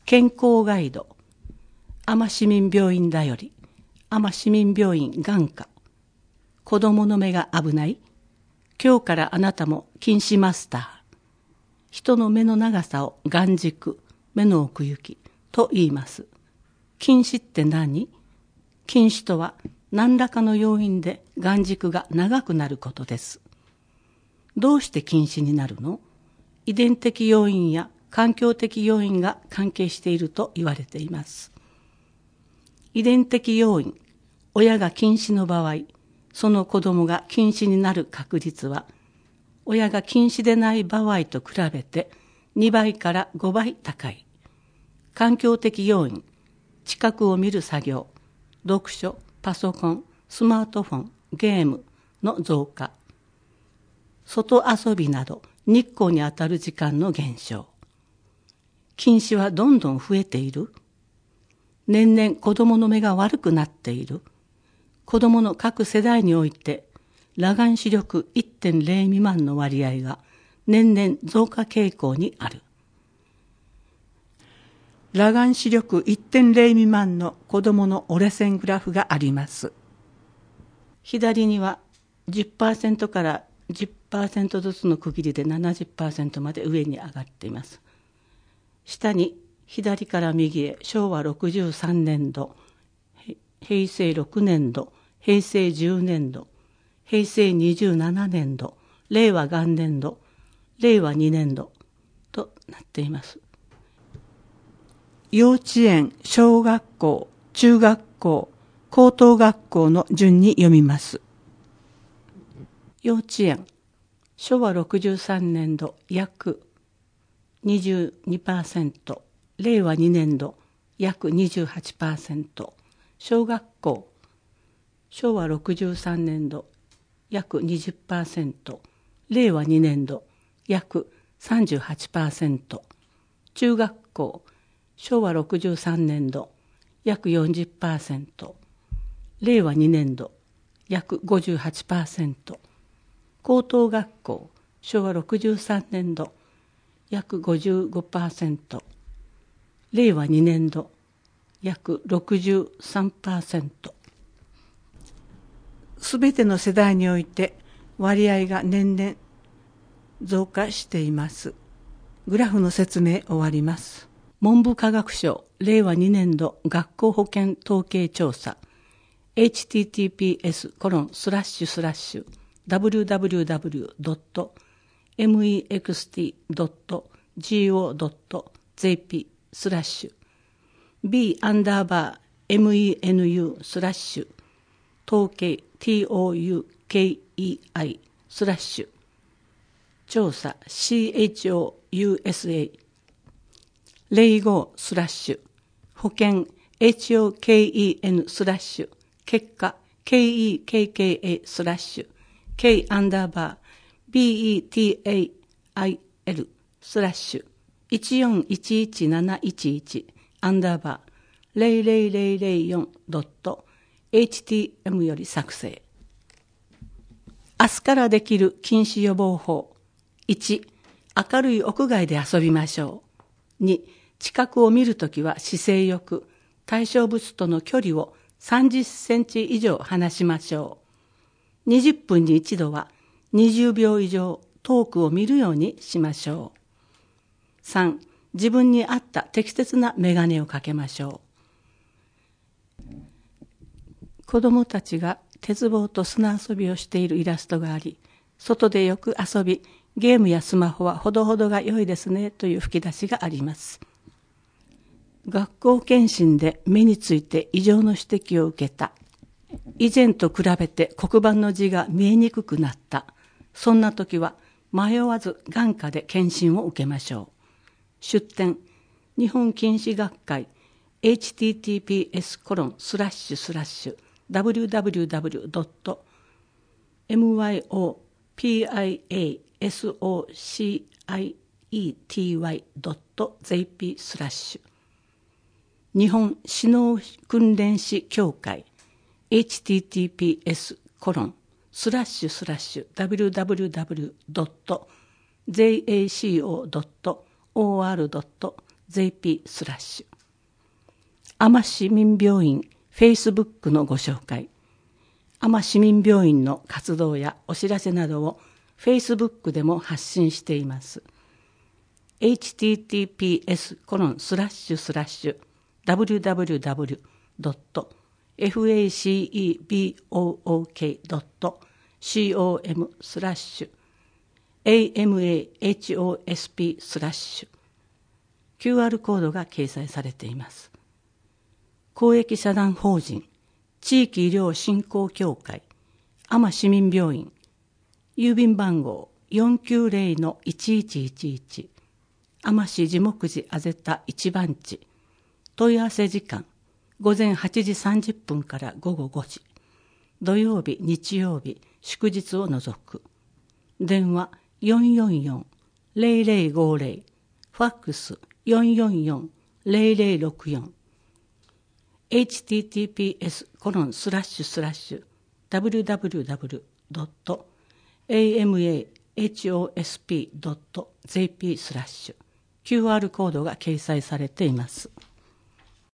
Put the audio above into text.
健康ガイド、多摩市民病院だより、多摩市民病院眼科、子供の目が危ない、今日からあなたも近視マスター、人の目の長さを眼軸、目の奥行きと言います。近視って何？近視とは何らかの要因で眼軸が長くなることです。どうして近視になるの？遺伝的要因や環境的要因が関係していると言われています。遺伝的要因、親が近視の場合、その子供が近視になる確率は、親が近視でない場合と比べて2倍から5倍高い。環境的要因、近くを見る作業、読書、パソコン、スマートフォン、ゲームの増加、外遊びなど日光に当たる時間の減少。近視はどんどん増えている。年々子供の目が悪くなっている。子供の各世代において裸眼視力 1.0 未満の割合が年々増加傾向にある。裸眼視力 1.0 未満の子供の折れ線グラフがあります。左には 10% から 10% ずつの区切りで 70% まで上に上がっています。下に左から右へ昭和63年度、平成6年度、平成10年度、平成27年度、令和元年度、令和2年度となっています。幼稚園、小学校、中学校、高等学校の順に読みます。幼稚園、昭和63年度約 22%、令和2年度約 28%、小学校、昭和63年度約 20%、令和2年度約 38%、中学校、昭和63年度約 40%、令和2年度約 58%、高等学校、昭和63年度約 55%、令和2年度約 63%。すべての世代において割合が年々増加しています。グラフの説明終わります。文部科学省令和2年度学校保健統計調査 https://www.mext.go.jp/b_menu/ 統計 TOUKEI/ 調査 CHOUSA 05/ 保険 HOKEN/ 結果 KEKKA/ K_BETAIL/ 1417111-00004.htm より作成。明日からできる近視予防法。1、明るい屋外で遊びましょう。2、近くを見るときは姿勢よく、対象物との距離を30センチ以上離しましょう。20分に一度は20秒以上遠くを見るようにしましょう。3、自分に合った適切な眼鏡をかけましょう。子どもたちが鉄棒と砂遊びをしているイラストがあり、外でよく遊び、ゲームやスマホはほどほどが良いですねという吹き出しがあります。学校検診で目について異常の指摘を受けた。以前と比べて黒板の字が見えにくくなった。そんな時は迷わず眼科で検診を受けましょう。出典、日本近視学会 https://www.myopiasociety.jp/ 日本視能訓練士協会 https://www.jaco.or.jp .jp/AMA市民病院フェイスブックのご紹介。AMA市民病院の活動やお知らせなどをフェイスブックでも発信しています。https://www.facebok.com/amahosp/QR コードが掲載されています。公益社団法人地域医療振興協会AMA市民病院郵便番号 490-1111 AMA市地木寺あぜた1番地。問い合わせ時間午前8時30分から午後5時。土曜日、日曜日、祝日を除く。電話444-0050。ファックス444-0064。https://www.amahosp.jp/QR コードが掲載されています。